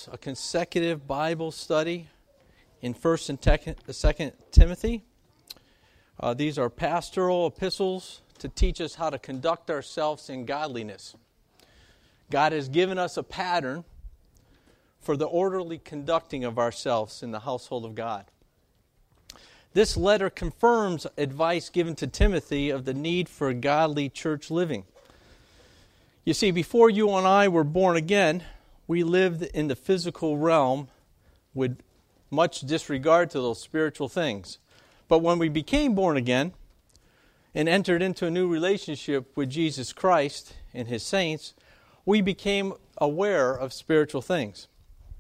us a consecutive Bible study in 1st and 2nd Timothy. These are pastoral epistles to teach us how to conduct ourselves in godliness. God has given us a pattern for the orderly conducting of ourselves in the household of God. This letter confirms advice given to Timothy of the need for godly church living. You see, before you and I were born again, we lived in the physical realm with much disregard to those spiritual things. But when we became born again and entered into a new relationship with Jesus Christ and His saints, we became aware of spiritual things.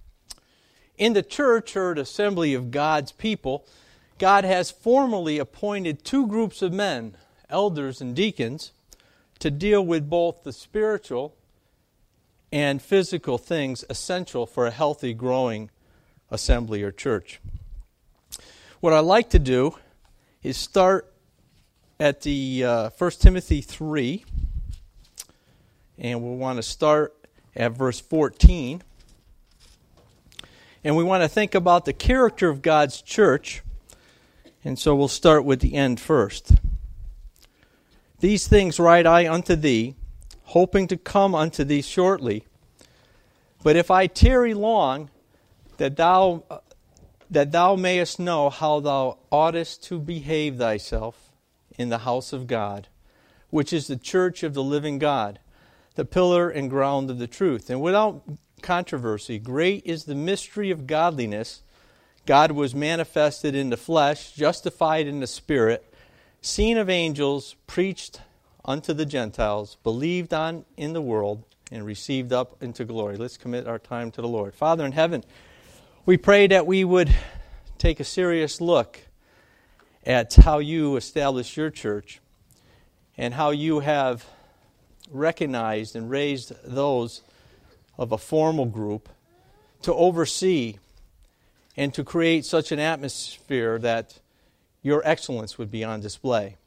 In the church, or the assembly of God's people, God has formally appointed two groups of men, elders and deacons, to deal with both the spiritual and physical things essential for a healthy, growing assembly or church. What I'd like to do is start at the 1 Timothy 3, and we'll want to start at verse 14. And we want to think about the character of God's church, and so we'll start with the end first. These things write I unto thee, hoping to come unto thee shortly. But if I tarry long, that thou mayest know how thou oughtest to behave thyself in the house of God, which is the church of the living God, the pillar and ground of the truth. And without controversy, great is the mystery of godliness. God was manifested in the flesh, justified in the spirit, seen of angels, preached unto the Gentiles, believed on in the world, and received up into glory. Let's commit our time to the Lord. Father in heaven, we pray that we would take a serious look at how you established your church and how you have recognized and raised those of a formal group to oversee and to create such an atmosphere that your excellence would be on display.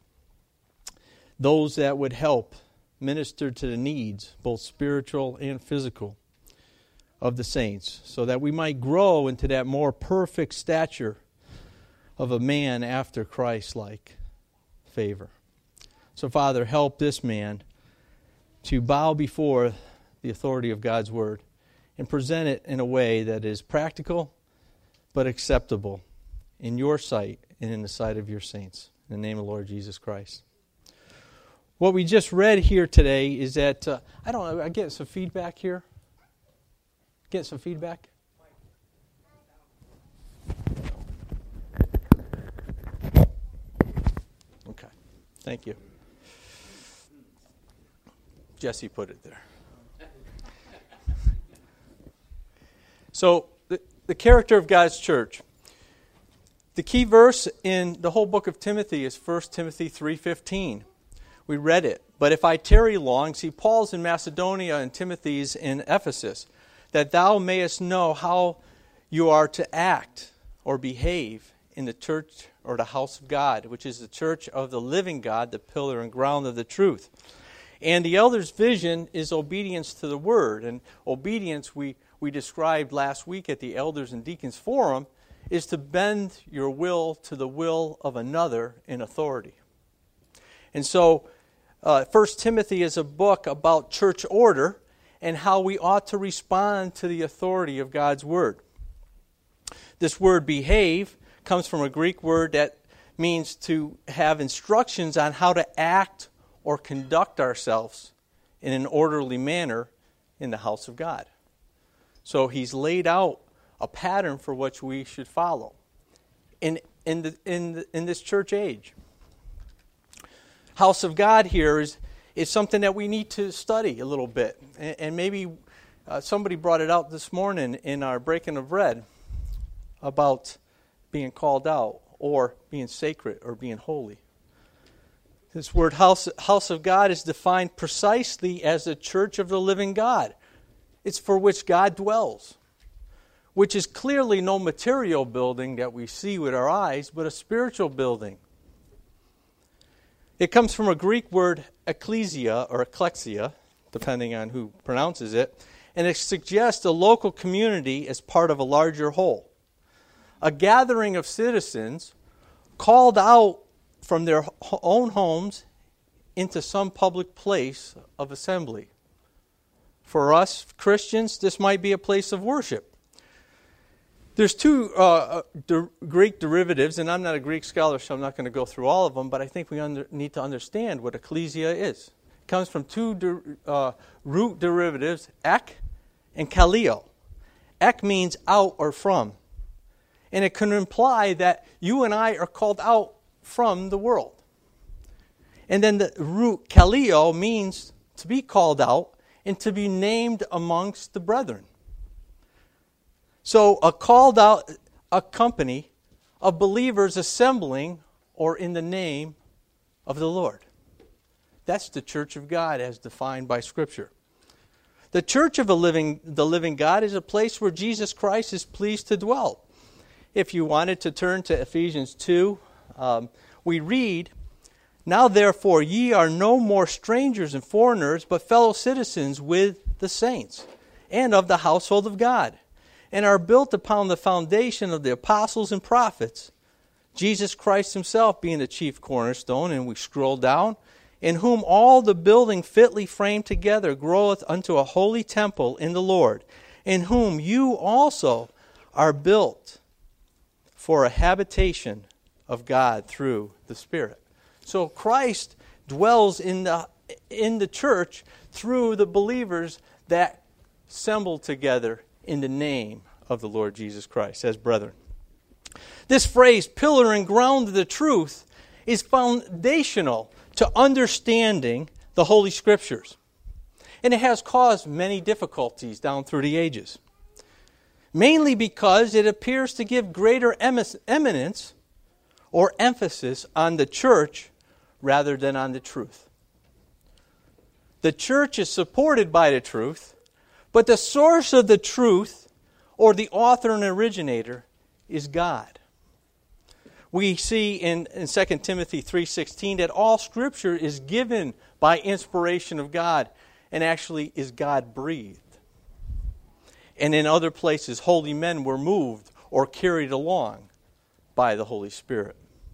Those that would help minister to the needs, both spiritual and physical, of the saints, so that we might grow into that more perfect stature of a man after Christ-like favor. So, Father, help this man to bow before the authority of God's Word and present it in a way that is practical but acceptable in your sight and in the sight of your saints. In the name of the Lord Jesus Christ. What we just read here today is that, I don't know, I get some feedback here? Get some feedback? Okay, thank you. Jesse put it there. So, the character of God's church. The key verse in the whole book of Timothy is 1 Timothy 3:15. We read it. But if I tarry long, see, Paul's in Macedonia and Timothy's in Ephesus, that thou mayest know how you are to act or behave in the church or the house of God, which is the church of the living God, the pillar and ground of the truth. And the elder's vision is obedience to the word. And obedience, we described last week at the Elders and Deacons Forum, is to bend your will to the will of another in authority. And so, 1 Timothy is a book about church order and how we ought to respond to the authority of God's Word. This word behave comes from a Greek word that means to have instructions on how to act or conduct ourselves in an orderly manner in the house of God. So he's laid out a pattern for which we should follow in this church age. House of God here is something that we need to study a little bit. And maybe somebody brought it out this morning in our breaking of bread about being called out or being sacred or being holy. This word house of God is defined precisely as the church of the living God. It's for which God dwells, which is clearly no material building that we see with our eyes, but a spiritual building. It comes from a Greek word, ecclesia, or ecclesia, depending on who pronounces it, and it suggests a local community as part of a larger whole. A gathering of citizens called out from their own homes into some public place of assembly. For us Christians, this might be a place of worship. There's two Greek derivatives, and I'm not a Greek scholar, so I'm not going to go through all of them, but I think we need to understand what ecclesia is. It comes from two root derivatives, ek and kaleo. Ek means out or from. And it can imply that you and I are called out from the world. And then the root kaleo means to be called out and to be named amongst the brethren. So a called out a company of believers assembling or in the name of the Lord. That's the church of God as defined by Scripture. The church of the living God is a place where Jesus Christ is pleased to dwell. If you wanted to turn to Ephesians 2, we read, "Now therefore ye are no more strangers and foreigners, but fellow citizens with the saints, and of the household of God, and are built upon the foundation of the apostles and prophets, Jesus Christ himself being the chief cornerstone," and we scroll down, "in whom all the building fitly framed together groweth unto a holy temple in the Lord, in whom you also are built for a habitation of God through the Spirit." So Christ dwells in the church through the believers that assemble together in the name of the Lord Jesus Christ as brethren. This phrase, pillar and ground of the truth, is foundational to understanding the Holy Scriptures. And it has caused many difficulties down through the ages. Mainly because it appears to give greater eminence or emphasis on the church rather than on the truth. The church is supported by the truth, but the source of the truth, or the author and originator, is God. We see in 2 Timothy 3:16 that all Scripture is given by inspiration of God and actually is God-breathed. And in other places, holy men were moved or carried along by the Holy Spirit.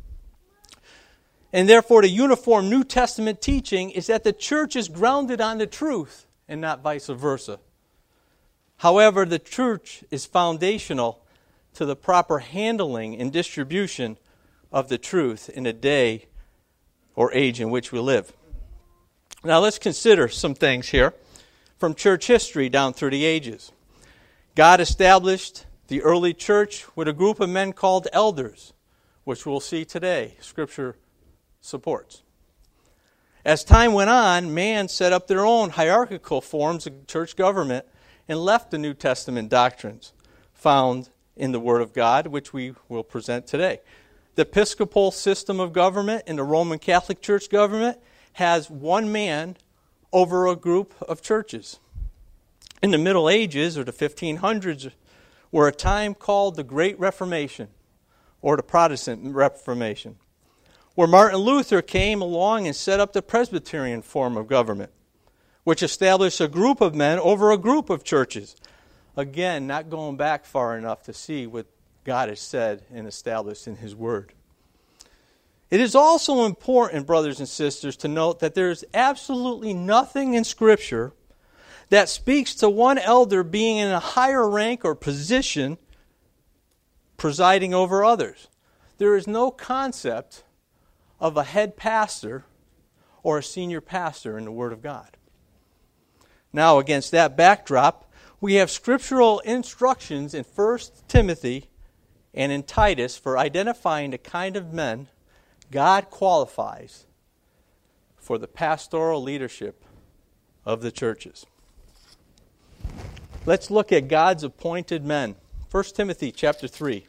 And therefore, the uniform New Testament teaching is that the church is grounded on the truth and not vice versa. However, the church is foundational to the proper handling and distribution of the truth in the day or age in which we live. Now let's consider some things here from church history down through the ages. God established the early church with a group of men called elders, which we'll see today, Scripture supports. As time went on, man set up their own hierarchical forms of church government and left the New Testament doctrines found in the Word of God, which we will present today. The Episcopal system of government in the Roman Catholic Church government has one man over a group of churches. In the Middle Ages, or the 1500s, were a time called the Great Reformation, or the Protestant Reformation, where Martin Luther came along and set up the Presbyterian form of government, which established a group of men over a group of churches. Again, not going back far enough to see what God has said and established in His Word. It is also important, brothers and sisters, to note that there is absolutely nothing in Scripture that speaks to one elder being in a higher rank or position presiding over others. There is no concept of a head pastor or a senior pastor in the Word of God. Now, against that backdrop, we have scriptural instructions in 1 Timothy and in Titus for identifying the kind of men God qualifies for the pastoral leadership of the churches. Let's look at God's appointed men. 1 Timothy chapter 3.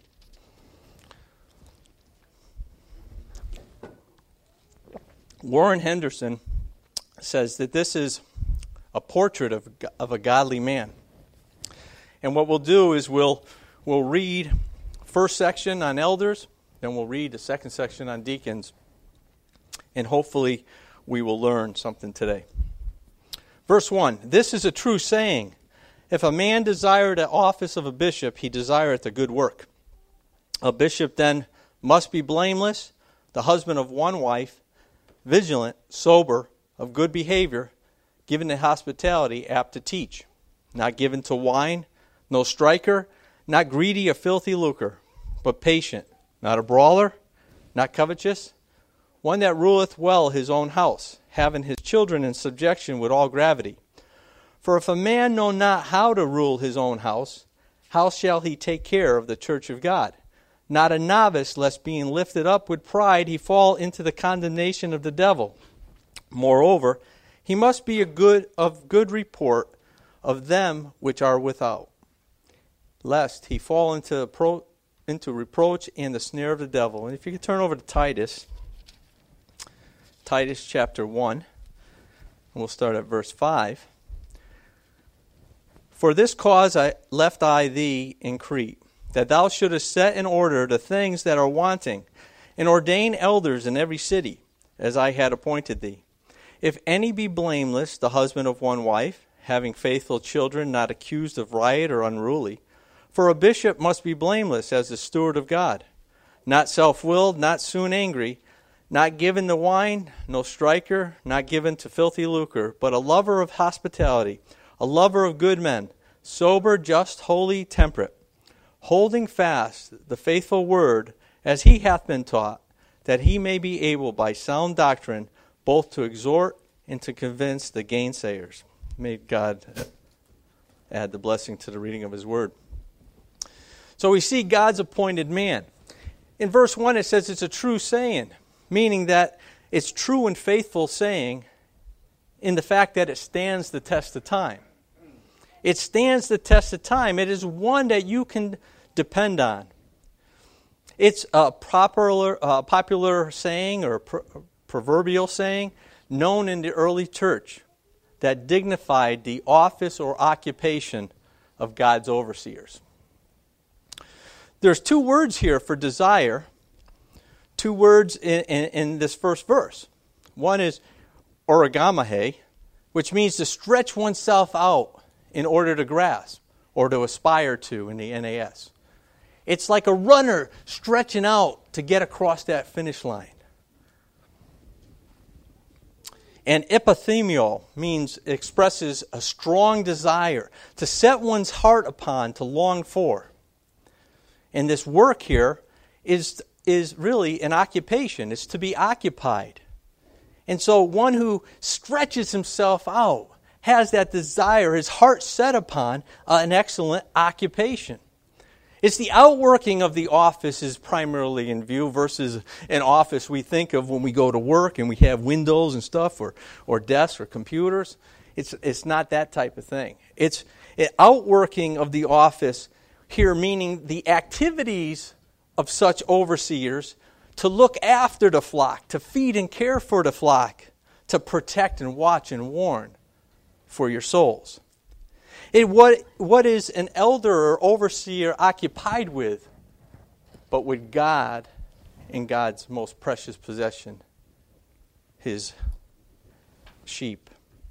Warren Henderson says that this is a portrait of a godly man. And what we'll do is we'll read first section on elders, then we'll read the second section on deacons, and hopefully we will learn something today. Verse 1, "This is a true saying, If a man desire the office of a bishop, he desireth a good work. A bishop then must be blameless, the husband of one wife, vigilant, sober, of good behavior, given to hospitality, apt to teach, not given to wine, no striker, not greedy of filthy lucre, but patient, not a brawler, not covetous, one that ruleth well his own house, having his children in subjection with all gravity. For if a man know not how to rule his own house, how shall he take care of the church of God? Not a novice, lest being lifted up with pride he fall into the condemnation of the devil. Moreover, he must be of good report of them which are without, lest he fall into reproach and the snare of the devil. And if you could turn over to Titus chapter 1, and we'll start at verse 5. For this cause I left thee in Crete, that thou shouldest set in order the things that are wanting, and ordain elders in every city, as I had appointed thee. If any be blameless, the husband of one wife, having faithful children, not accused of riot or unruly. For a bishop must be blameless as the steward of God, not self-willed, not soon angry, not given to wine, no striker, not given to filthy lucre, but a lover of hospitality, a lover of good men, sober, just, holy, temperate, holding fast the faithful word as he hath been taught, that he may be able by sound doctrine both to exhort and to convince the gainsayers. May God add the blessing to the reading of his word. So we see God's appointed man. In verse 1 it says it's a true saying, meaning that it's true and faithful saying in the fact that it stands the test of time. It stands the test of time. It is one that you can depend on. It's a popular saying or proverbial saying known in the early church that dignified the office or occupation of God's overseers. There's two words here for desire, two words in this first verse. One is origamahe, which means to stretch oneself out in order to grasp or to aspire to in the NAS. It's like a runner stretching out to get across that finish line. And epithemial expresses a strong desire to set one's heart upon, to long for. And this work here is really an occupation. It's to be occupied. And so one who stretches himself out has that desire, his heart set upon an excellent occupation. It's the outworking of the office is primarily in view versus an office we think of when we go to work and we have windows and stuff or desks or computers. It's not that type of thing. It's an outworking of the office here, meaning the activities of such overseers to look after the flock, to feed and care for the flock, to protect and watch and warn for your souls. What is an elder or overseer occupied with, but with God and God's most precious possession, his sheep?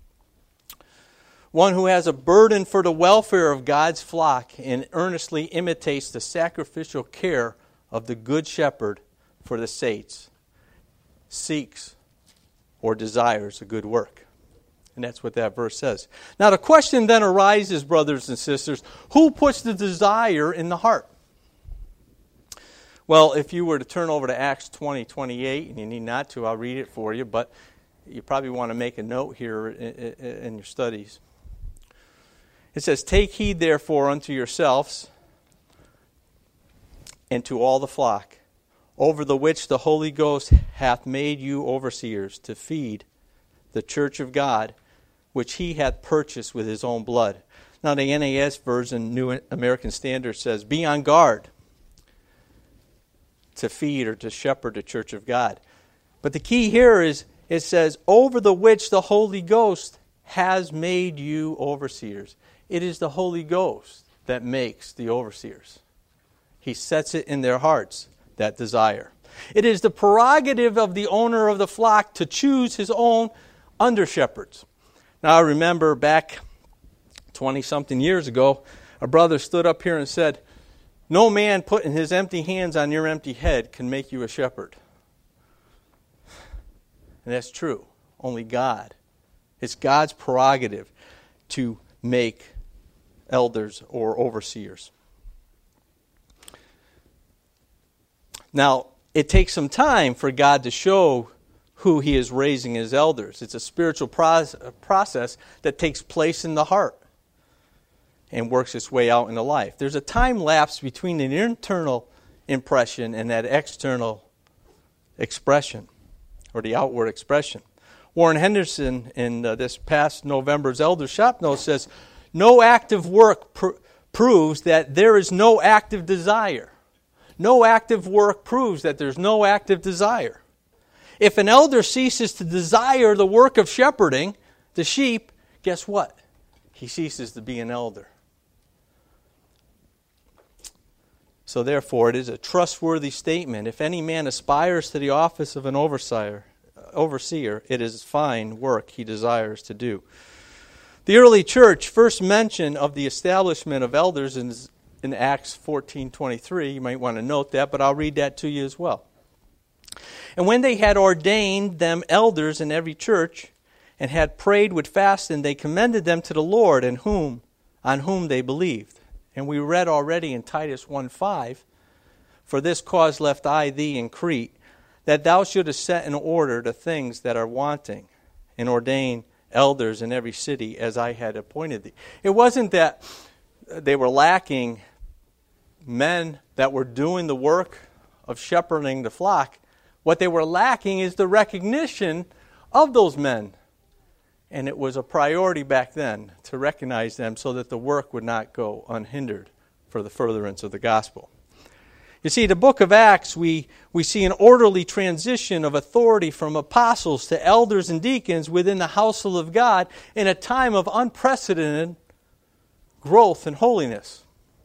One who has a burden for the welfare of God's flock and earnestly imitates the sacrificial care of the good shepherd for the saints, seeks or desires a good work. And that's what that verse says. Now the question then arises, brothers and sisters, who puts the desire in the heart? Well, if you were to turn over to Acts 20:28, and you need not to, I'll read it for you, but you probably want to make a note here in your studies. It says, "Take heed therefore unto yourselves and to all the flock, over the which the Holy Ghost hath made you overseers, to feed the church of God, which he hath purchased with his own blood." Now the NAS version, New American Standard, says, "Be on guard to feed or to shepherd the church of God." But the key here is, it says, over the which the Holy Ghost has made you overseers. It is the Holy Ghost that makes the overseers. He sets it in their hearts, that desire. It is the prerogative of the owner of the flock to choose his own under-shepherds. Now I remember back 20-something years ago, a brother stood up here and said, "No man putting his empty hands on your empty head can make you a shepherd." And that's true. Only God. It's God's prerogative to make elders or overseers. Now, it takes some time for God to show who He is raising as elders. It's a spiritual process that takes place in the heart and works its way out into life. There's a time lapse between an internal impression and that external expression, or the outward expression. Warren Henderson, in this past November's Elder Shop Notes, says, "No active work proves that there is no active desire. No active work proves that there's no active desire. If an elder ceases to desire the work of shepherding the sheep, guess what? He ceases to be an elder." So therefore, it is a trustworthy statement. If any man aspires to the office of an overseer, it is fine work he desires to do. The early church first mention of the establishment of elders in Acts 14:23. You might want to note that, but I'll read that to you as well. "And when they had ordained them elders in every church, and had prayed with fasting, they commended them to the Lord, on whom they believed." And we read already in Titus 1:5, "For this cause left I thee in Crete, that thou shouldest set in order the things that are wanting, and ordain elders in every city as I had appointed thee." It wasn't that they were lacking men that were doing the work of shepherding the flock. What they were lacking is the recognition of those men. And it was a priority back then to recognize them so that the work would not go unhindered for the furtherance of the gospel. You see, the book of Acts, we see an orderly transition of authority from apostles to elders and deacons within the household of God in a time of unprecedented growth and holiness.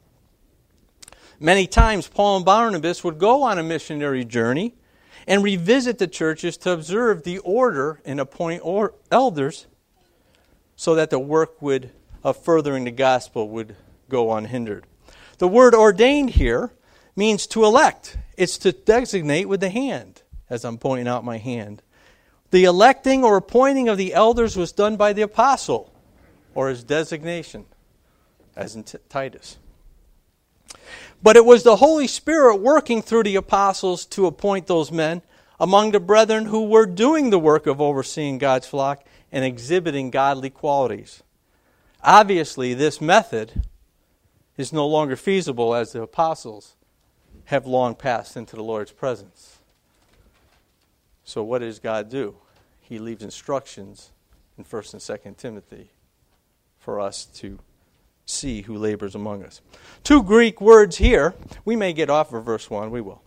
Many times, Paul and Barnabas would go on a missionary journey and revisit the churches to observe the order and appoint elders so that the work of furthering the gospel would go unhindered. The word ordained here means to elect. It's to designate with the hand, as I'm pointing out my hand. The electing or appointing of the elders was done by the apostle, or his designation, as in Titus. But it was the Holy Spirit working through the apostles to appoint those men among the brethren who were doing the work of overseeing God's flock and exhibiting godly qualities. Obviously, this method is no longer feasible as the apostles have long passed into the Lord's presence. So what does God do? He leaves instructions in 1 and 2 Timothy for us to see who labors among us. Two Greek words here. We may get off of verse 1. We will.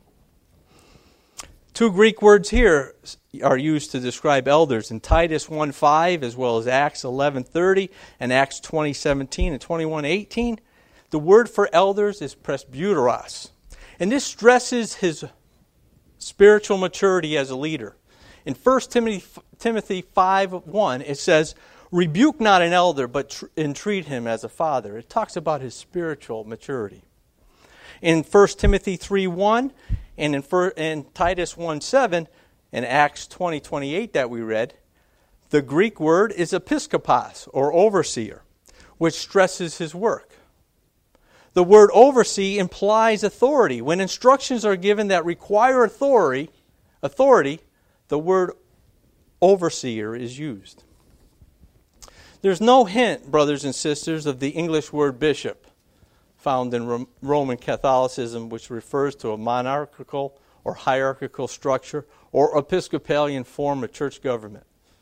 Two Greek words here are used to describe elders in Titus 1:5 as well as Acts 11:30 and Acts 20:17 and 21:18. The word for elders is presbyteros. And this stresses his spiritual maturity as a leader. In 1 Timothy 5:1 it says, "Rebuke not an elder, but entreat him as a father." It talks about his spiritual maturity. In 1 Timothy 3:1 and in Titus 1:7 and Acts 20:28 that we read, the Greek word is episkopos, or overseer, which stresses his work. The word oversee implies authority. When instructions are given that require authority, the word overseer is used. There's no hint, brothers and sisters, of the English word bishop found in Roman Catholicism, which refers to a monarchical or hierarchical structure or Episcopalian form of church government.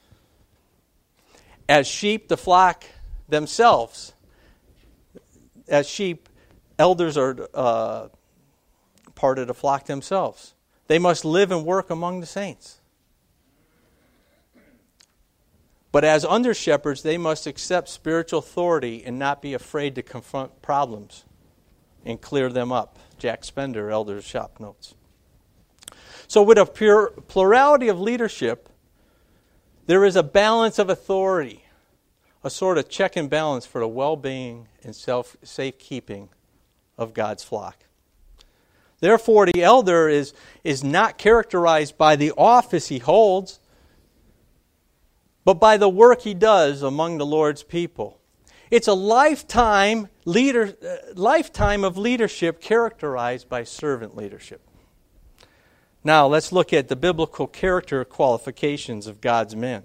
As sheep, the flock themselves, as sheep, elders are part of the flock themselves. They must live and work among the saints. But as under-shepherds, they must accept spiritual authority and not be afraid to confront problems and clear them up. Jack Spender, Elder's Shop Notes. So with a plurality of leadership, there is a balance of authority a sort of check and balance for the well-being and safekeeping of God's flock. Therefore, the elder is not characterized by the office he holds, but by the work he does among the Lord's people. It's a lifetime of leadership characterized by servant leadership. Now, let's look at the biblical character qualifications of God's men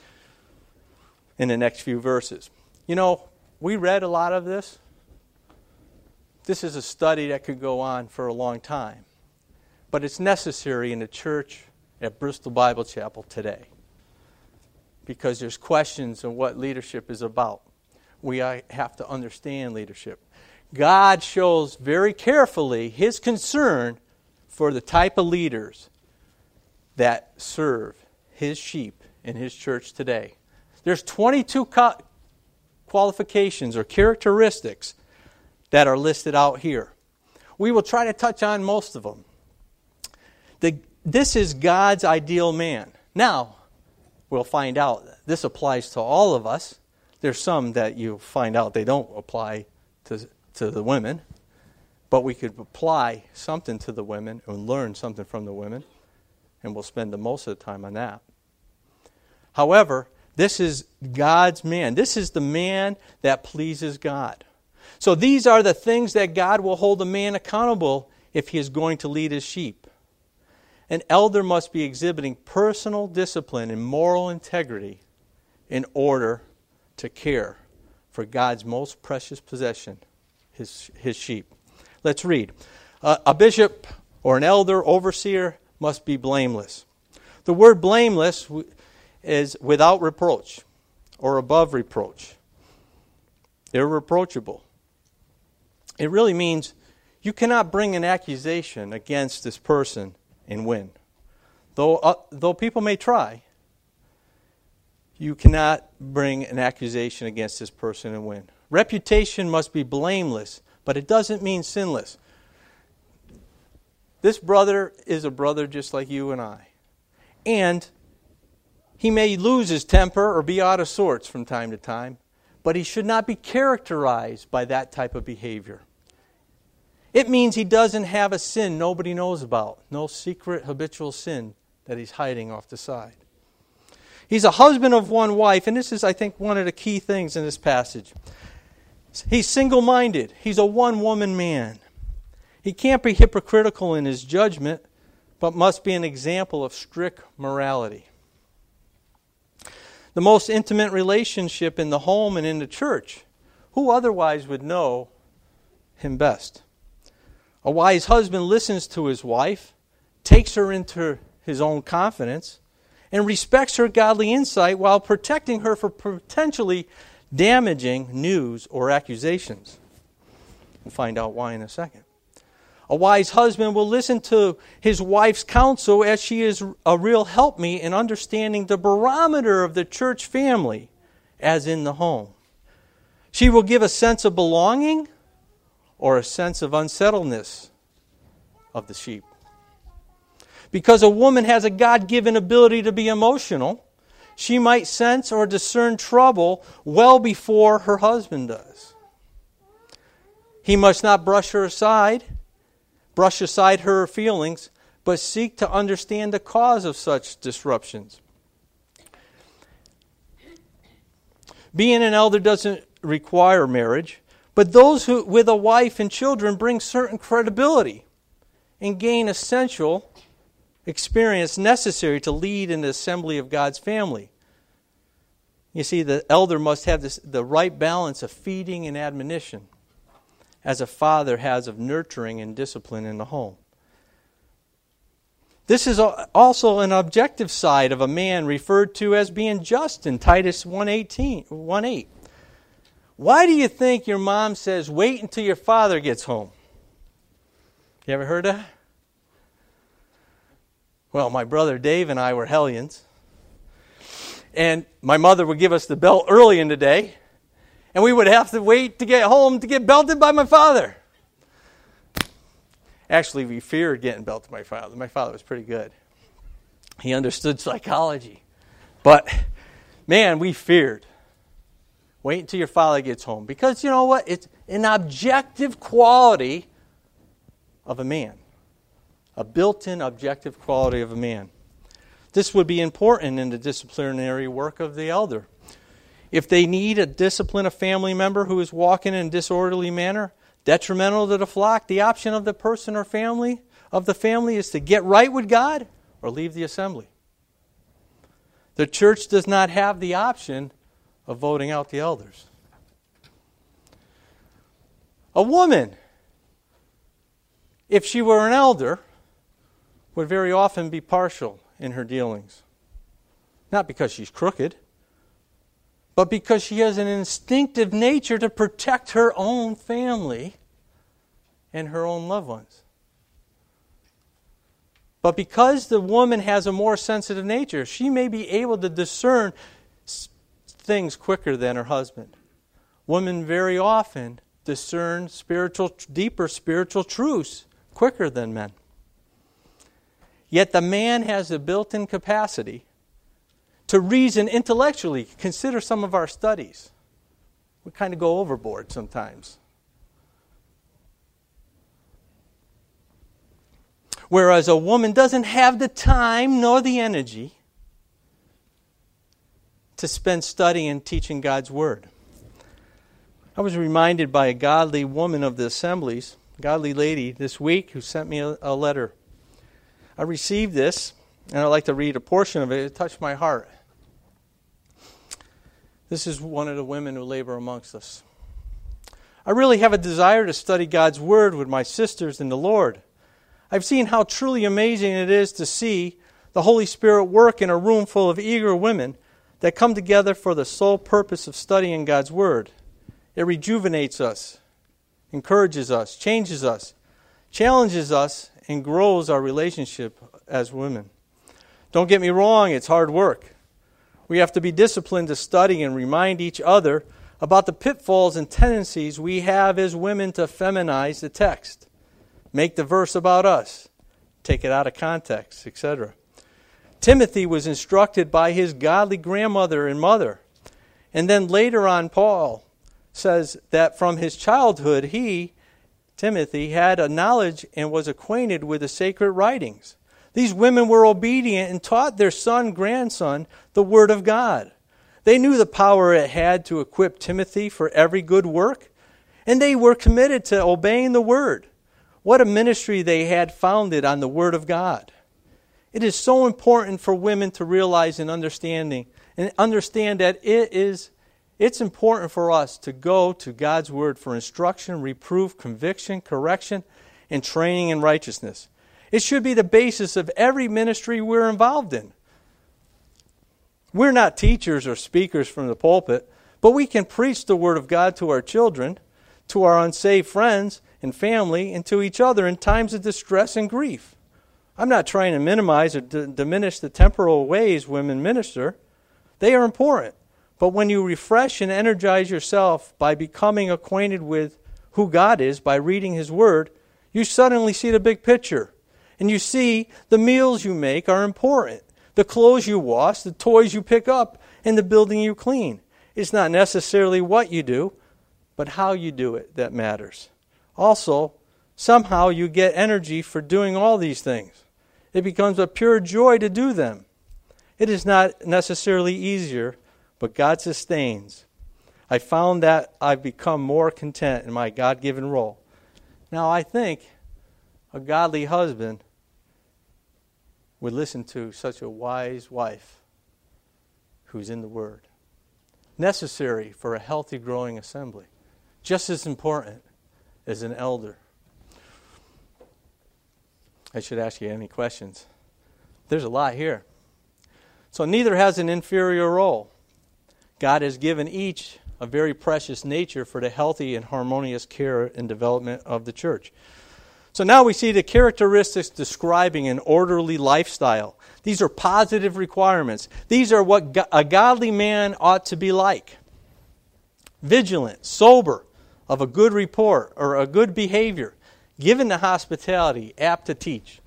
in the next few verses. You know, we read a lot of this. This is a study that could go on for a long time. But it's necessary in the church at Bristol Bible Chapel today, because there's questions on what leadership is about. We have to understand leadership. God shows very carefully His concern for the type of leaders that serve His sheep in His church today. There's 22 qualifications or characteristics that are listed out here. We will try to touch on most of them. This is God's ideal man. Now, we'll find out this applies to all of us. There's some that you find out they don't apply to the women, but we could apply something to the women and learn something from the women, and we'll spend the most of the time on that. However, this is God's man. This is the man that pleases God. So these are the things that God will hold a man accountable if he is going to lead his sheep. An elder must be exhibiting personal discipline and moral integrity in order to care for God's most precious possession, his sheep. Let's read. A bishop or an elder, overseer, must be blameless. The word blameless is without reproach or above reproach. Irreproachable. It really means you cannot bring an accusation against this person and win. Though people may try, you cannot bring an accusation against this person and win. Reputation must be blameless, but it doesn't mean sinless. This brother is a brother just like you and I. And he may lose his temper or be out of sorts from time to time, but he should not be characterized by that type of behavior. It means he doesn't have a sin nobody knows about, no secret habitual sin that he's hiding off the side. He's a husband of one wife, and this is, I think, one of the key things in this passage. He's single-minded. He's a one-woman man. He can't be hypocritical in his judgment, but must be an example of strict morality. The most intimate relationship in the home and in the church. Who otherwise would know him best? A wise husband listens to his wife, takes her into his own confidence, and respects her godly insight while protecting her from potentially damaging news or accusations. We'll find out why in a second. A wise husband will listen to his wife's counsel as she is a real helpmeet in understanding the barometer of the church family as in the home. She will give a sense of belonging or a sense of unsettledness of the sheep. Because a woman has a God-given ability to be emotional, she might sense or discern trouble well before her husband does. He must not brush aside her feelings, but seek to understand the cause of such disruptions. Being an elder doesn't require marriage, but those who, with a wife and children, bring certain credibility and gain essential experience necessary to lead in the assembly of God's family. You see, the elder must have the right balance of feeding and admonition, as a father has of nurturing and discipline in the home. This is also an objective side of a man referred to as being just in Titus 1:8. Why do you think your mom says, wait until your father gets home? You ever heard that? Well, my brother Dave and I were hellions. And my mother would give us the belt early in the day. And we would have to wait to get home to get belted by my father. Actually, we feared getting belted by my father. My father was pretty good. He understood psychology. But, man, we feared. Wait until your father gets home. Because you know what? It's an objective quality of a man. A built-in objective quality of a man. This would be important in the disciplinary work of the elder. If they need to discipline a family member who is walking in a disorderly manner, detrimental to the flock, the option of the person or family of the family is to get right with God or leave the assembly. The church does not have the option of voting out the elders. A woman, if she were an elder, would very often be partial in her dealings. Not because she's crooked, but because she has an instinctive nature to protect her own family and her own loved ones. But because the woman has a more sensitive nature, she may be able to discern things quicker than her husband. Women very often discern deeper spiritual truths quicker than men. Yet the man has a built-in capacity to reason intellectually. Consider some of our studies. We kind of go overboard sometimes. Whereas a woman doesn't have the time nor the energy to spend studying and teaching God's Word. I was reminded by a godly woman of the assemblies, a godly lady this week who sent me a letter. I received this, and I'd like to read a portion of it. It touched my heart. This is one of the women who labor amongst us. I really have a desire to study God's Word with my sisters in the Lord. I've seen how truly amazing it is to see the Holy Spirit work in a room full of eager women that come together for the sole purpose of studying God's Word. It rejuvenates us, encourages us, changes us, challenges us, and grows our relationship as women. Don't get me wrong, it's hard work. We have to be disciplined to study and remind each other about the pitfalls and tendencies we have as women to feminize the text. Make the verse about us, take it out of context, etc. Timothy was instructed by his godly grandmother and mother. And then later on, Paul says that from his childhood, he, Timothy, had a knowledge and was acquainted with the sacred writings. These women were obedient and taught their grandson, the Word of God. They knew the power it had to equip Timothy for every good work, and they were committed to obeying the Word. What a ministry they had founded on the Word of God. It is so important for women to realize and understand that it's important for us to go to God's Word for instruction, reproof, conviction, correction, and training in righteousness. It should be the basis of every ministry we're involved in. We're not teachers or speakers from the pulpit, but we can preach the Word of God to our children, to our unsaved friends and family, and to each other in times of distress and grief. I'm not trying to minimize or diminish the temporal ways women minister. They are important. But when you refresh and energize yourself by becoming acquainted with who God is, by reading His Word, you suddenly see the big picture. And you see the meals you make are important. The clothes you wash, the toys you pick up, and the building you clean. It's not necessarily what you do, but how you do it that matters. Also, somehow you get energy for doing all these things. It becomes a pure joy to do them. It is not necessarily easier, but God sustains. I found that I've become more content in my God-given role. Now, I think a godly husband would listen to such a wise wife who's in the Word. Necessary for a healthy, growing assembly. Just as important as an elder. I should ask you any questions. There's a lot here. So neither has an inferior role. God has given each a very precious nature for the healthy and harmonious care and development of the church. So now we see the characteristics describing an orderly lifestyle. These are positive requirements. These are what a godly man ought to be like. Vigilant, sober, of a good report or a good behavior, given to hospitality, apt to teach.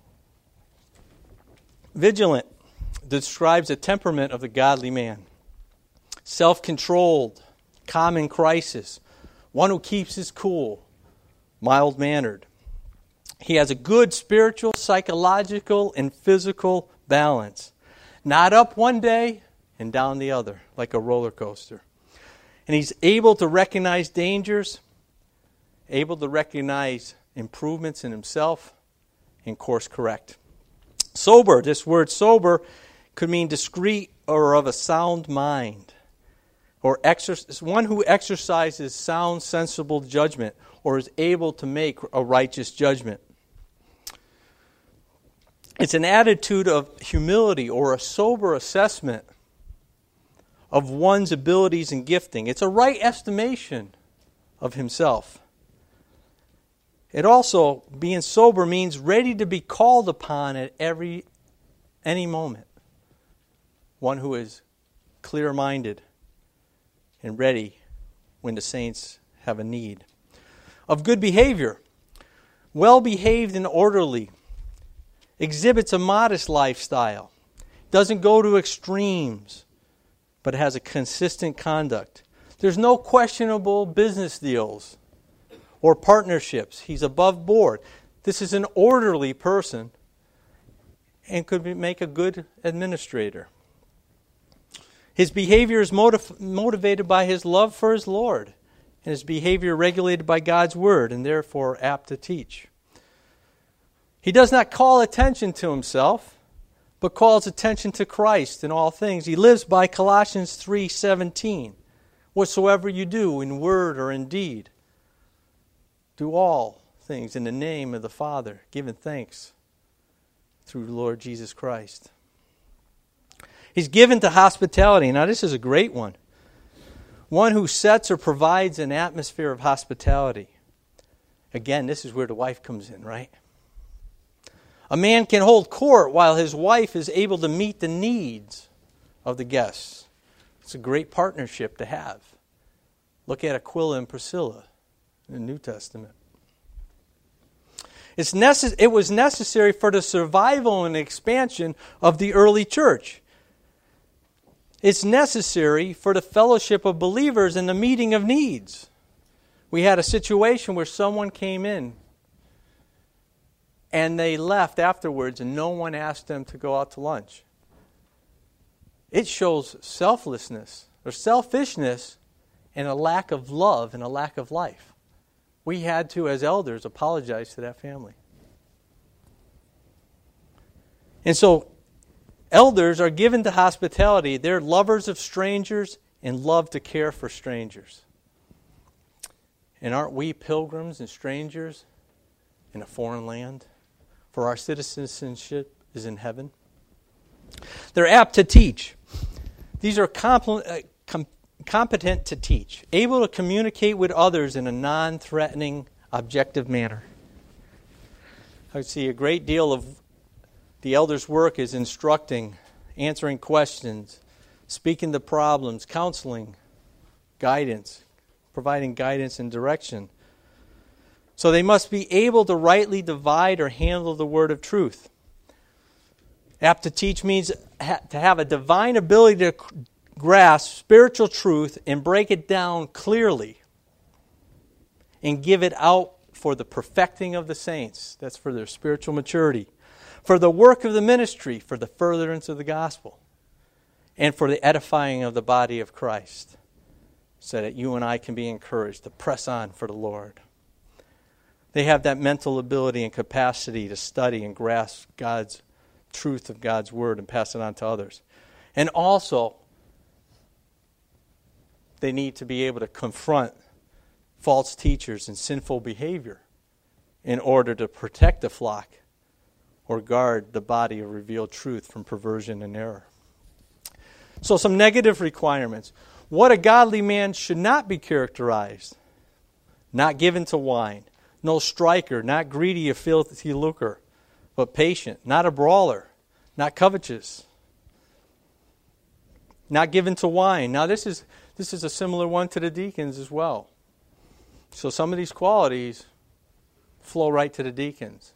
Vigilant describes the temperament of the godly man. Self-controlled, calm in crisis, one who keeps his cool, mild-mannered. He has a good spiritual, psychological, and physical balance. Not up one day and down the other, like a roller coaster. And he's able to recognize dangers, able to recognize improvements in himself, and course correct. Sober, this word sober could mean discreet or of a sound mind. Or one who exercises sound, sensible judgment, or is able to make a righteous judgment. It's an attitude of humility or a sober assessment of one's abilities and gifting. It's a right estimation of himself. It also, being sober, means ready to be called upon at any moment. One who is clear-minded and ready when the saints have a need. Of good behavior, well-behaved and orderly, exhibits a modest lifestyle, doesn't go to extremes, but has a consistent conduct. There's no questionable business deals or partnerships. He's above board. This is an orderly person and could make a good administrator. His behavior is motivated by his love for his Lord, and his behavior regulated by God's word, and therefore apt to teach. He does not call attention to himself, but calls attention to Christ in all things. He lives by Colossians 3:17. Whatsoever you do in word or in deed, do all things in the name of the Father, giving thanks through the Lord Jesus Christ. He's given to hospitality. Now this is a great one. One who sets or provides an atmosphere of hospitality. Again, this is where the wife comes in, right? A man can hold court while his wife is able to meet the needs of the guests. It's a great partnership to have. Look at Aquila and Priscilla in the New Testament. It was necessary for the survival and expansion of the early church. It's necessary for the fellowship of believers and the meeting of needs. We had a situation where someone came in and they left afterwards and no one asked them to go out to lunch. It shows selflessness or selfishness and a lack of love and a lack of life. We had to, as elders, apologize to that family. And so, elders are given to hospitality. They're lovers of strangers and love to care for strangers. And aren't we pilgrims and strangers in a foreign land? For our citizenship is in heaven. They're apt to teach. These are competent to teach, able to communicate with others in a non-threatening, objective manner. I see a great deal of the elders' work is instructing, answering questions, speaking to problems, counseling, guidance, providing guidance and direction. So they must be able to rightly divide or handle the word of truth. Apt to teach means to have a divine ability to grasp spiritual truth and break it down clearly and give it out for the perfecting of the saints. That's for their spiritual maturity. For the work of the ministry, for the furtherance of the gospel, and for the edifying of the body of Christ, so that you and I can be encouraged to press on for the Lord. They have that mental ability and capacity to study and grasp God's truth of God's word and pass it on to others. And also, they need to be able to confront false teachers and sinful behavior in order to protect the flock or guard the body of revealed truth from perversion and error. So some negative requirements. What a godly man should not be characterized. Not given to wine. No striker, not greedy of filthy lucre, but patient, not a brawler, not covetous, not given to wine. Now this is a similar one to the deacons as well. So some of these qualities flow right to the deacons.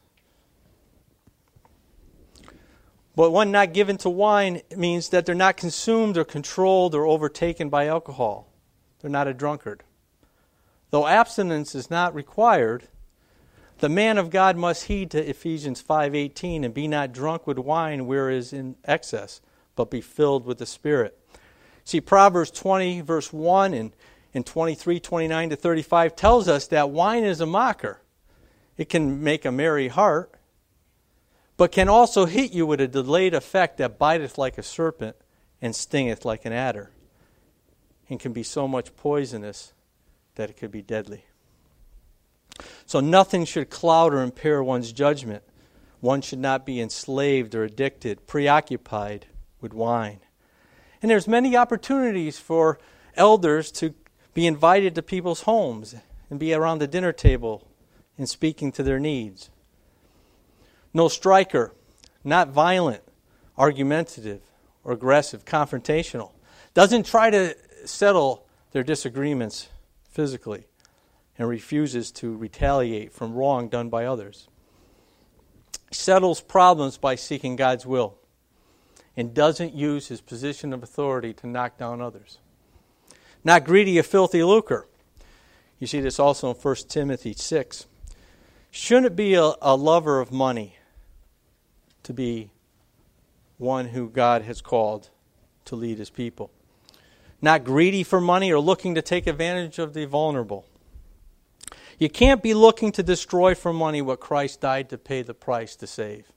But one not given to wine means that they're not consumed or controlled or overtaken by alcohol. They're not a drunkard. Though abstinence is not required, the man of God must heed to Ephesians 5:18 and be not drunk with wine whereas in excess, but be filled with the Spirit. See, Proverbs 20 verse 1 and 23, 29 to 35 tells us that wine is a mocker. It can make a merry heart, but can also hit you with a delayed effect that biteth like a serpent and stingeth like an adder, and can be so much poisonous that it could be deadly. So nothing should cloud or impair one's judgment. One should not be enslaved or addicted, preoccupied with wine. And there's many opportunities for elders to be invited to people's homes and be around the dinner table and speaking to their needs. No striker, not violent, argumentative, or aggressive, confrontational. Doesn't try to settle their disagreements physically and refuses to retaliate from wrong done by others. Settles problems by seeking God's will and doesn't use his position of authority to knock down others. Not greedy of filthy lucre. You see this also in 1 Timothy 6. Shouldn't be a lover of money to be one who God has called to lead his people. Not greedy for money or looking to take advantage of the vulnerable. You can't be looking to destroy for money what Christ died to pay the price to save.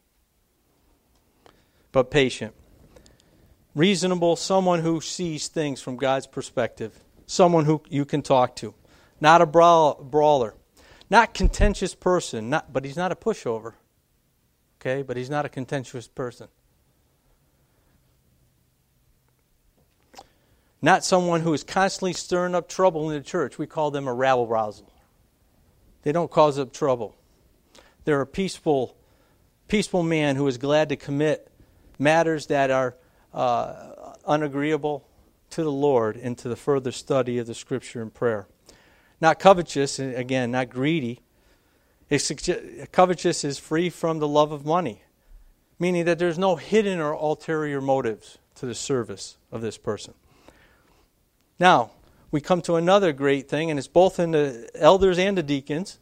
But patient. Reasonable, someone who sees things from God's perspective. Someone who you can talk to. Not a brawler. Not contentious person. But he's not a pushover. Okay, but he's not a contentious person. Not someone who is constantly stirring up trouble in the church. We call them a rabble-rousel. They don't cause up trouble. They're a peaceful man who is glad to commit matters that are unagreeable to the Lord and to the further study of the Scripture and prayer. Not covetous, and again, not greedy. Covetous is free from the love of money, meaning that there's no hidden or ulterior motives to the service of this person. Now, we come to another great thing, and it's both in the elders and the deacons.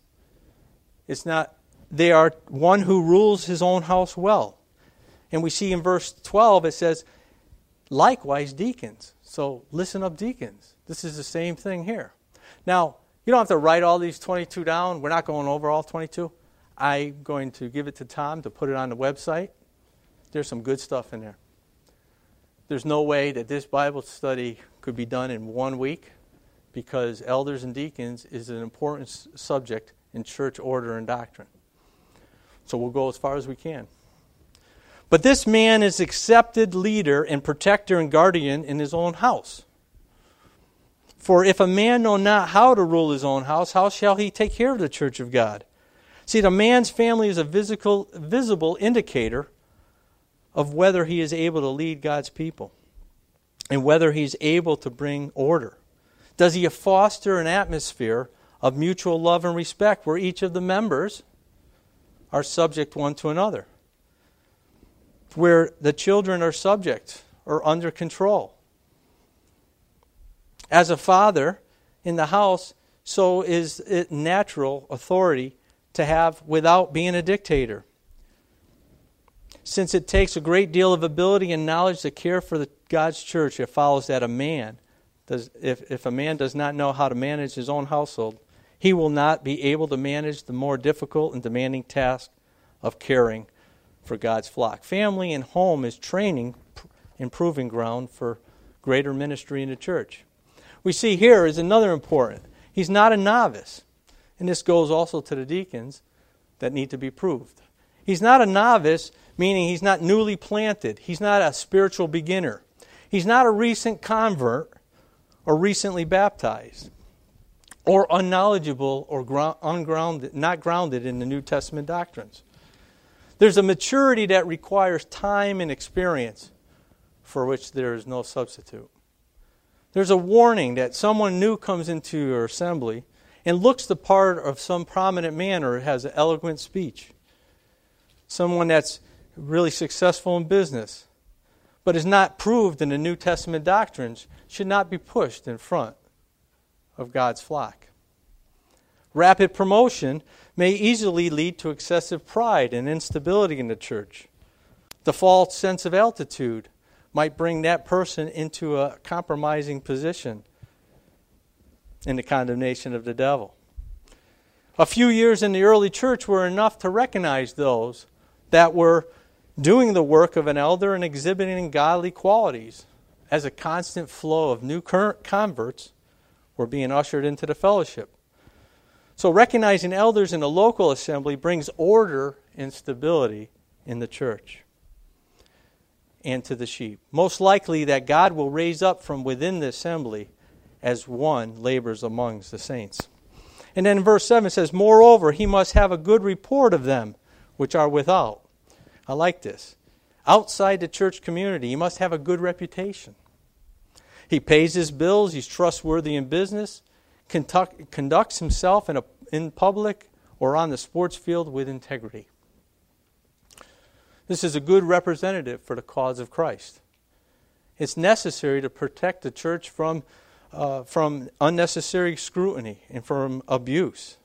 They are one who rules his own house well. And we see in verse 12, it says, likewise deacons. So listen up, deacons. This is the same thing here. Now, you don't have to write all these 22 down. We're not going over all 22. I'm going to give it to Tom to put it on the website. There's some good stuff in there. There's no way that this Bible study could be done in 1 week because elders and deacons is an important subject in church order and doctrine. So we'll go as far as we can. But this man is accepted leader and protector and guardian in his own house. For if a man know not how to rule his own house, how shall he take care of the church of God? See, the man's family is a visible indicator of whether he is able to lead God's people and whether he's able to bring order. Does he foster an atmosphere of mutual love and respect where each of the members are subject one to another? Where the children are subject or under control. As a father in the house, so is it natural authority to have without being a dictator. Since it takes a great deal of ability and knowledge to care for God's church, it follows that if a man does not know how to manage his own household, he will not be able to manage the more difficult and demanding task of caring for God's flock. Family and home is training and proving ground for greater ministry in the church. We see here is another important. He's not a novice. And this goes also to the deacons that need to be proved. He's not a novice, meaning he's not newly planted. He's not a spiritual beginner. He's not a recent convert or recently baptized or unknowledgeable or ungrounded, not grounded in the New Testament doctrines. There's a maturity that requires time and experience for which there is no substitute. There's a warning that someone new comes into your assembly and looks the part of some prominent man or has an eloquent speech. Someone that's really successful in business, but is not proved in the New Testament doctrines, should not be pushed in front of God's flock. Rapid promotion may easily lead to excessive pride and instability in the church. The false sense of altitude might bring that person into a compromising position in the condemnation of the devil. A few years in the early church were enough to recognize those that were doing the work of an elder and exhibiting godly qualities, as a constant flow of new converts were being ushered into the fellowship. So recognizing elders in the local assembly brings order and stability in the church and to the sheep. Most likely that God will raise up from within the assembly as one labors amongst the saints. And then in verse 7 it says, moreover, he must have a good report of them which are without. I like this. Outside the church community, he must have a good reputation. He pays his bills, he's trustworthy in business, conducts himself in public or on the sports field with integrity. This is a good representative for the cause of Christ. It's necessary to protect the church from unnecessary scrutiny and from abuse.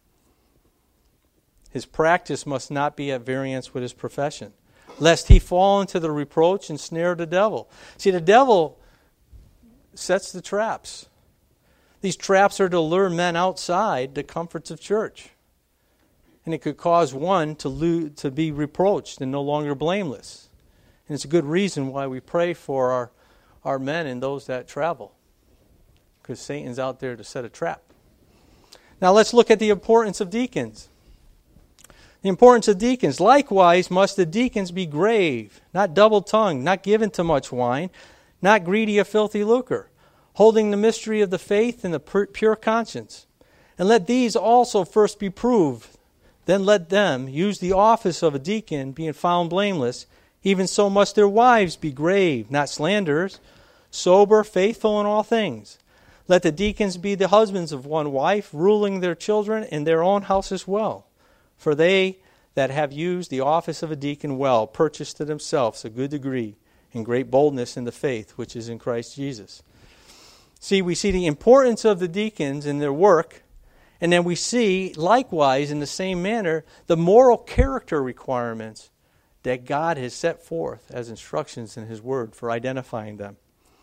His practice must not be at variance with his profession, lest he fall into the reproach and snare of the devil. See, the devil sets the traps. These traps are to lure men outside the comforts of church. And it could cause one to be reproached and no longer blameless. And it's a good reason why we pray for our men and those that travel, because Satan's out there to set a trap. Now let's look at the importance of deacons. The importance of deacons. Likewise must the deacons be grave, not double-tongued, not given to much wine, not greedy of filthy lucre, holding the mystery of the faith in the pure conscience. And let these also first be proved. Then let them use the office of a deacon, being found blameless. Even so must their wives be grave, not slanderers, sober, faithful in all things. Let the deacons be the husbands of one wife, ruling their children and their own house as well. For they that have used the office of a deacon well purchase to themselves a good degree and great boldness in the faith which is in Christ Jesus. See, we see the importance of the deacons in their work, and then we see, likewise, in the same manner, the moral character requirements that God has set forth as instructions in His Word for identifying them.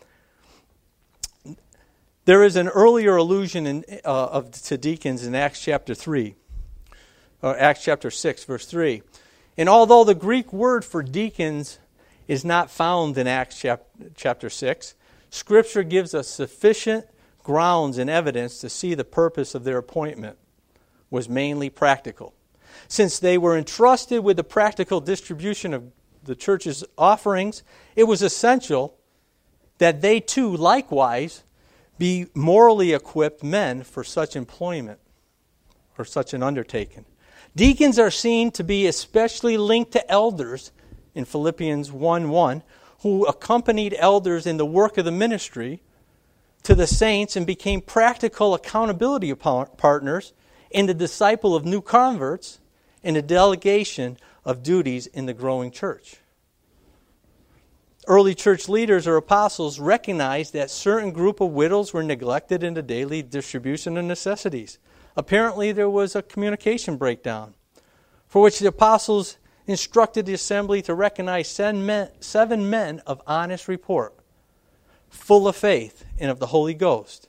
There is an earlier allusion to deacons in Acts chapter 3, or Acts chapter 6, verse 3. And although the Greek word for deacons is not found in Acts chapter 6, Scripture gives us sufficient grounds and evidence to see the purpose of their appointment was mainly practical. Since they were entrusted with the practical distribution of the church's offerings, it was essential that they too likewise be morally equipped men for such employment or such an undertaking. Deacons are seen to be especially linked to elders in Philippians 1:1, who accompanied elders in the work of the ministry to the saints and became practical accountability partners in the disciple of new converts and the delegation of duties in the growing church. Early church leaders or apostles recognized that certain group of widows were neglected in the daily distribution of necessities. Apparently there was a communication breakdown, for which the apostles instructed the assembly to recognize 7 men of honest report, full of faith and of the Holy Ghost.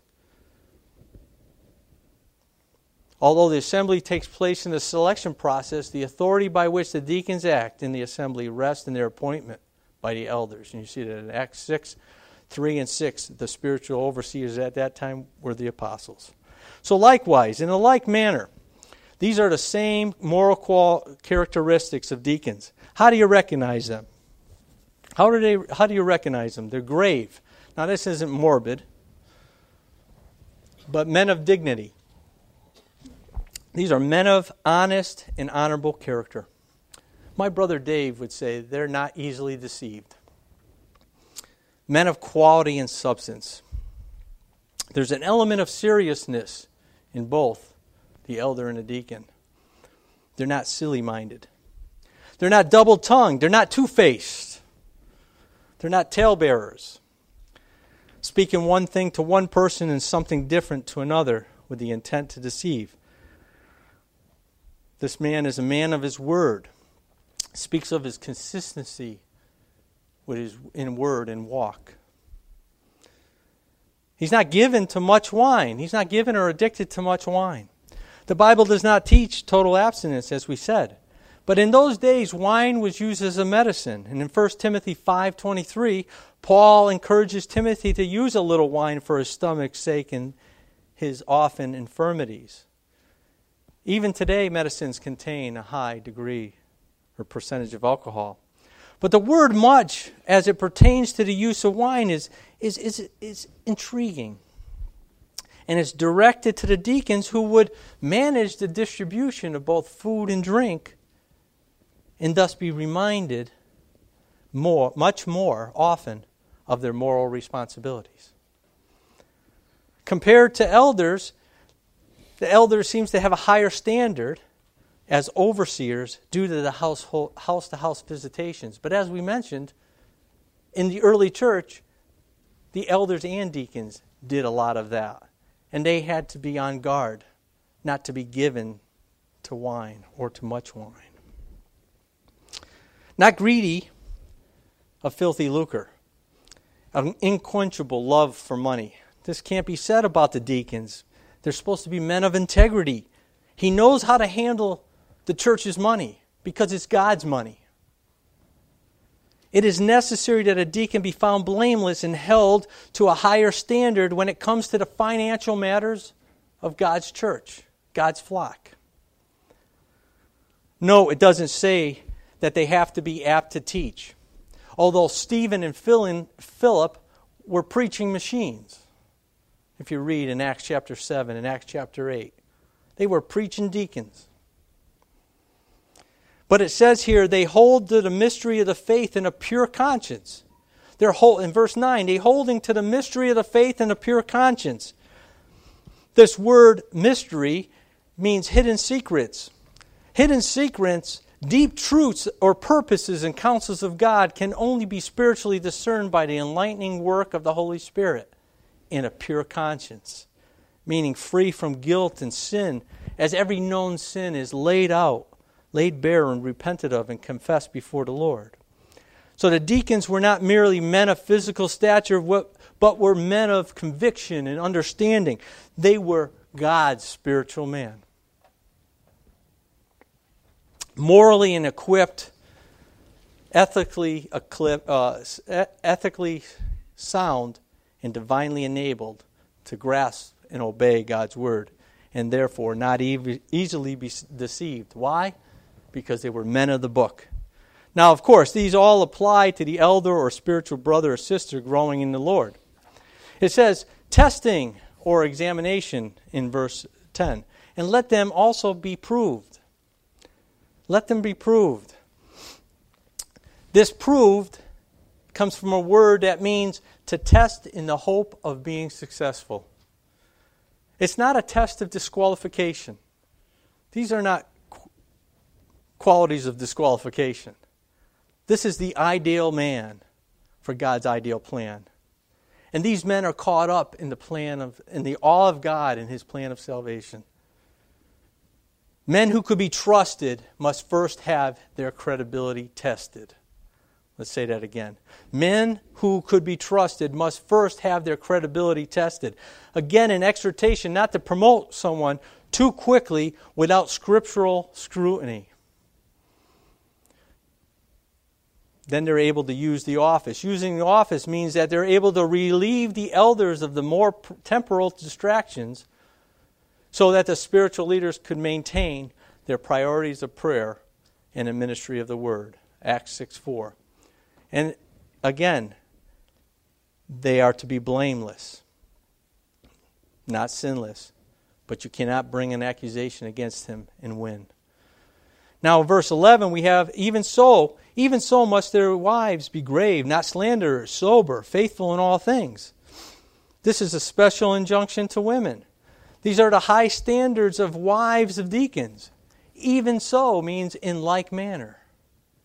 Although the assembly takes place in the selection process, the authority by which the deacons act in the assembly rests in their appointment by the elders. And you see that in Acts 6, 3 and 6, the spiritual overseers at that time were the apostles. So likewise, in a like manner, these are the same moral characteristics of deacons. How do you recognize them? How do you recognize them? They're grave. Now this isn't morbid, but men of dignity. These are men of honest and honorable character. My brother Dave would say they're not easily deceived. Men of quality and substance. There's an element of seriousness in both the elder and the deacon. They're not silly-minded. They're not double-tongued. They're not two-faced. They're not talebearers. speaking one thing to one person and something different to another with the intent to deceive. This man is a man of his word. Speaks of his consistency in word and walk. He's not given to much wine. He's not given or addicted to much wine. The Bible does not teach total abstinence, as we said. But in those days, wine was used as a medicine. And in 1 Timothy 5:23, Paul encourages Timothy to use a little wine for his stomach's sake and his often infirmities. Even today, medicines contain a high degree or percentage of alcohol. But the word much, as it pertains to the use of wine, is intriguing. And it's directed to the deacons who would manage the distribution of both food and drink, and thus be reminded much more often of their moral responsibilities. Compared to elders, the elder seems to have a higher standard as overseers due to the house-to-house visitations. But as we mentioned, in the early church, the elders and deacons did a lot of that. And they had to be on guard, not to be given to wine or to much wine. Not greedy of filthy lucre, an unquenchable love for money. This can't be said about the deacons. They're supposed to be men of integrity. He knows how to handle the church's money because it's God's money. It is necessary that a deacon be found blameless and held to a higher standard when it comes to the financial matters of God's church, God's flock. No, it doesn't say that they have to be apt to teach. Although Stephen and Philip were preaching machines. If you read in Acts chapter 7 and Acts chapter 8, they were preaching deacons. But it says here, they hold to the mystery of the faith in a pure conscience. In verse 9, they holding to the mystery of the faith in a pure conscience. This word mystery means hidden secrets. Hidden secrets, deep truths or purposes and counsels of God can only be spiritually discerned by the enlightening work of the Holy Spirit in a pure conscience, meaning free from guilt and sin, as every known sin is laid bare and repented of and confessed before the Lord. So the deacons were not merely men of physical stature, but were men of conviction and understanding. They were God's spiritual man. Morally and equipped, ethically sound, and divinely enabled to grasp and obey God's word, and therefore not easily be deceived. Why? Because they were men of the book. Now, of course, these all apply to the elder or spiritual brother or sister growing in the Lord. It says, testing or examination in verse 10. And let them also be proved. Let them be proved. This proved comes from a word that means to test in the hope of being successful. It's not a test of disqualification. These are not qualities of disqualification. This is the ideal man for God's ideal plan. And these men are caught up in the awe of God and His plan of salvation. Men who could be trusted must first have their credibility tested. Let's say that again. Men who could be trusted must first have their credibility tested. Again, an exhortation not to promote someone too quickly without scriptural scrutiny. Then they're able to use the office. Using the office means that they're able to relieve the elders of the more temporal distractions so that the spiritual leaders could maintain their priorities of prayer and the ministry of the Word. Acts 6:4. And again, they are to be blameless, not sinless, but you cannot bring an accusation against him and win. Now, in verse 11, we have, even so must their wives be grave, not slanderers, sober, faithful in all things. This is a special injunction to women. These are the high standards of wives of deacons. Even so means in like manner.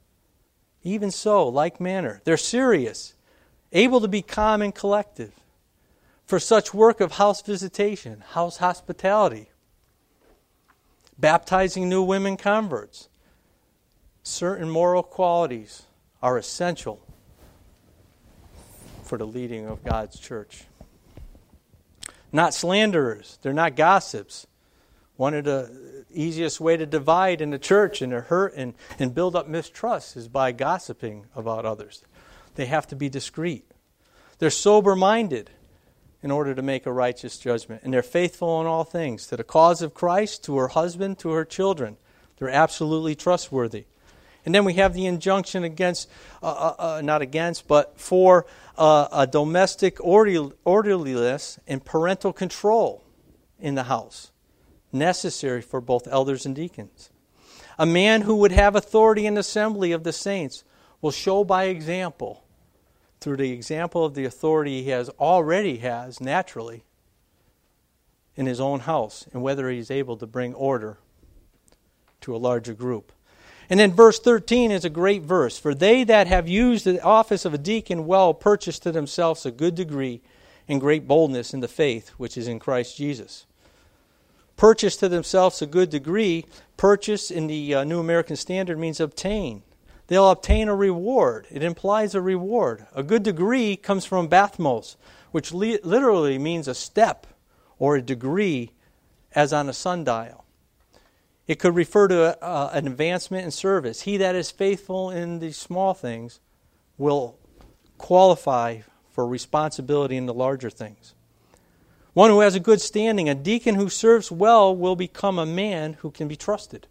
Even so, like manner. They're serious, able to be calm and collective, for such work of house visitation, house hospitality, baptizing new women converts. Certain moral qualities are essential for the leading of God's church. Not slanderers. They're not gossips. One of the easiest way to divide in the church and to hurt and build up mistrust is by gossiping about others. They have to be discreet. They're sober-minded in order to make a righteous judgment. And they're faithful in all things. To the cause of Christ, to her husband, to her children. They're absolutely trustworthy. And then we have the injunction against, not against, but for a domestic orderliness and parental control in the house, necessary for both elders and deacons. A man who would have authority in the assembly of the saints will show by example, through the example of the authority he already has naturally in his own house, and whether he's able to bring order to a larger group. And then verse 13 is a great verse. For they that have used the office of a deacon well purchase to themselves a good degree and great boldness in the faith which is in Christ Jesus. Purchase to themselves a good degree. Purchase in the New American Standard means obtain. They'll obtain a reward. It implies a reward. A good degree comes from bathmos, which literally means a step or a degree as on a sundial. It could refer to an advancement in service. He that is faithful in these small things will qualify for responsibility in the larger things. One who has a good standing, a deacon who serves well, will become a man who can be trusted.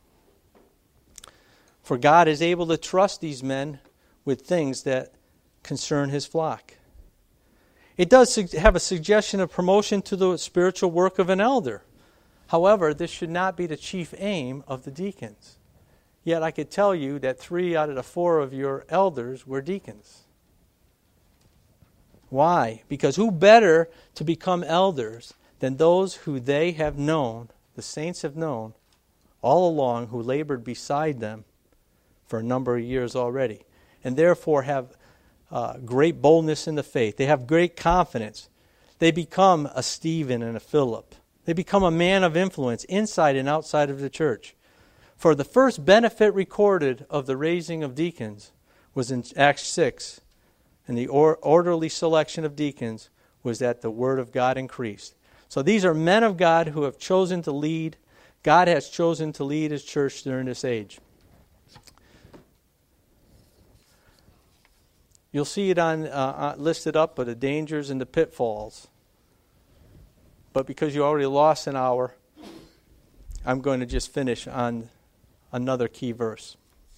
For God is able to trust these men with things that concern his flock. It does have a suggestion of promotion to the spiritual work of an elder. However, this should not be the chief aim of the deacons. Yet I could tell you that 3 out of the 4 of your elders were deacons. Why? Because who better to become elders than those who they have known, the saints have known, all along, who labored beside them for a number of years already, and therefore have great boldness in the faith. They have great confidence. They become a Stephen and a Philip. They become a man of influence inside and outside of the church. For the first benefit recorded of the raising of deacons was in Acts 6, and the orderly selection of deacons was that the word of God increased. So these are men of God who have chosen to lead. God has chosen to lead his church during this age. You'll see it listed up, but the dangers and the pitfalls. But because you already lost an hour, I'm going to just finish on another key verse.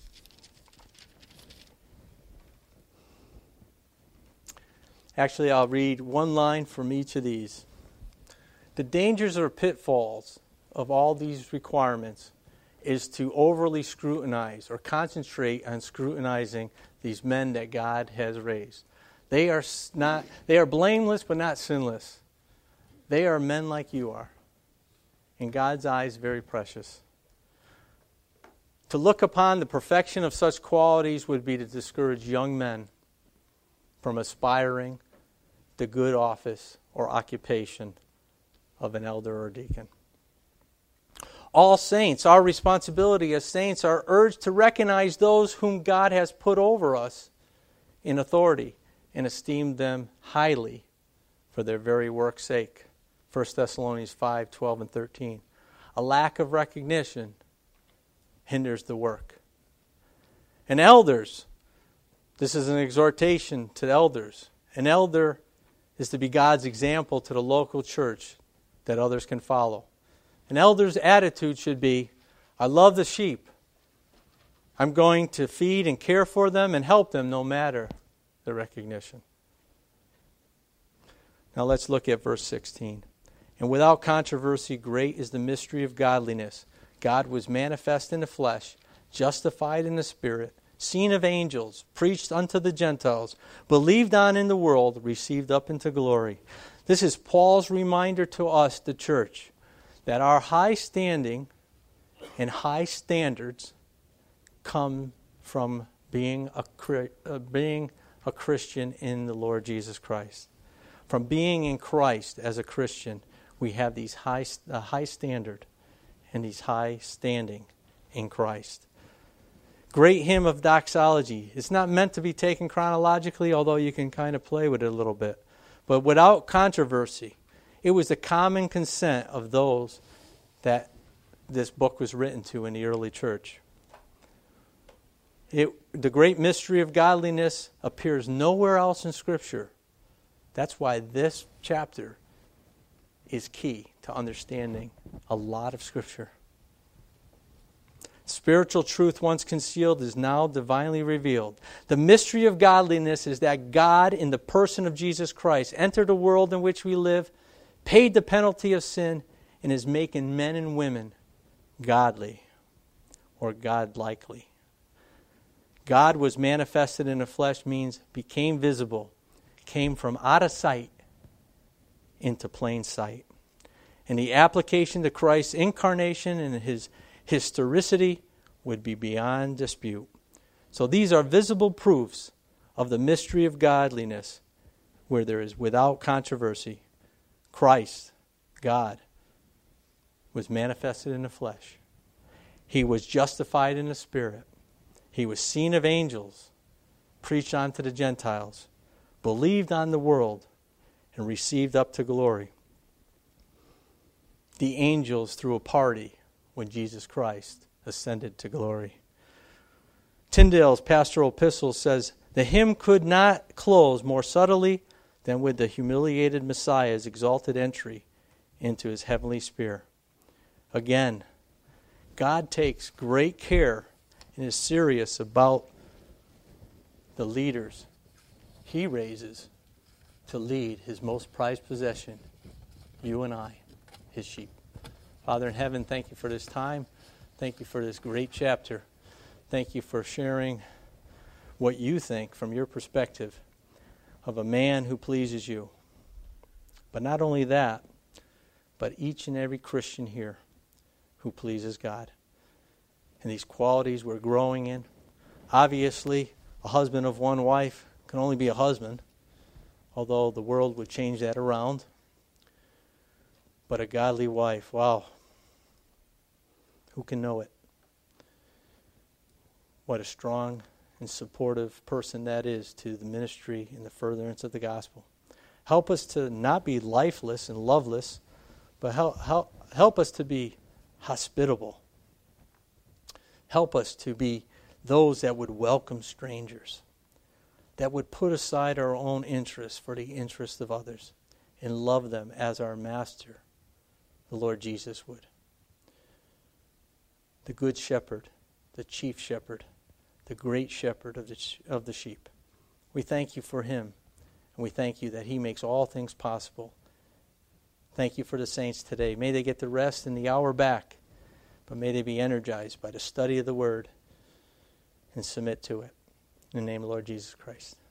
Actually, I'll read one line from each of these. The dangers or pitfalls of all these requirements is to overly scrutinize or concentrate on scrutinizing these men that God has raised. They are blameless but not sinless. They are men like you are. In God's eyes, very precious. To look upon the perfection of such qualities would be to discourage young men from aspiring to good office or occupation of an elder or deacon. All saints, our responsibility as saints, are urged to recognize those whom God has put over us in authority and esteem them highly for their very work's sake. 1 Thessalonians 5, 12 and 13. A lack of recognition hinders the work. And elders, this is an exhortation to elders. An elder is to be God's example to the local church that others can follow. An elder's attitude should be, I love the sheep. I'm going to feed and care for them and help them no matter the recognition. Now let's look at verse 16. And without controversy, great is the mystery of godliness. God was manifest in the flesh, justified in the Spirit, seen of angels, preached unto the Gentiles, believed on in the world, received up into glory. This is Paul's reminder to us, the church, that our high standing and high standards come from being a Christian in the Lord Jesus Christ. From being in Christ as a Christian, we have these high standard and these high standing in Christ. Great hymn of doxology. It's not meant to be taken chronologically, although you can kind of play with it a little bit. But without controversy, it was the common consent of those that this book was written to in the early church. The great mystery of godliness appears nowhere else in Scripture. That's why this chapter is key to understanding a lot of Scripture. Spiritual truth once concealed is now divinely revealed. The mystery of godliness is that God, in the person of Jesus Christ, entered the world in which we live, paid the penalty of sin, and is making men and women godly or godlikely. God was manifested in the flesh means became visible, came from out of sight into plain sight. And the application to Christ's incarnation and his historicity would be beyond dispute. So these are visible proofs of the mystery of godliness where there is without controversy. Christ, God, was manifested in the flesh. He was justified in the Spirit. He was seen of angels, preached unto the Gentiles, believed on the world, and received up to glory. The angels threw a party when Jesus Christ ascended to glory. Tyndale's pastoral epistle says, the hymn could not close more subtly than with the humiliated Messiah's exalted entry into his heavenly sphere. Again, God takes great care and is serious about the leaders he raises to lead his most prized possession, you and I, his sheep. Father in heaven, thank you for this time. Thank you for this great chapter. Thank you for sharing what you think from your perspective of a man who pleases you. But not only that, but each and every Christian here who pleases God. And these qualities we're growing in. Obviously, a husband of one wife can only be a husband, although the world would change that around. But a godly wife, wow, who can know it? What a strong and supportive person that is to the ministry and the furtherance of the gospel. Help us to not be lifeless and loveless, but help us to be hospitable. Help us to be those that would welcome strangers, that would put aside our own interests for the interests of others and love them as our Master, the Lord Jesus, would. The Good Shepherd, the Chief Shepherd, the Great Shepherd of the sheep. We thank you for him, and we thank you that he makes all things possible. Thank you for the saints today. May they get the rest in the hour back, but may they be energized by the study of the Word and submit to it. In the name of the Lord Jesus Christ.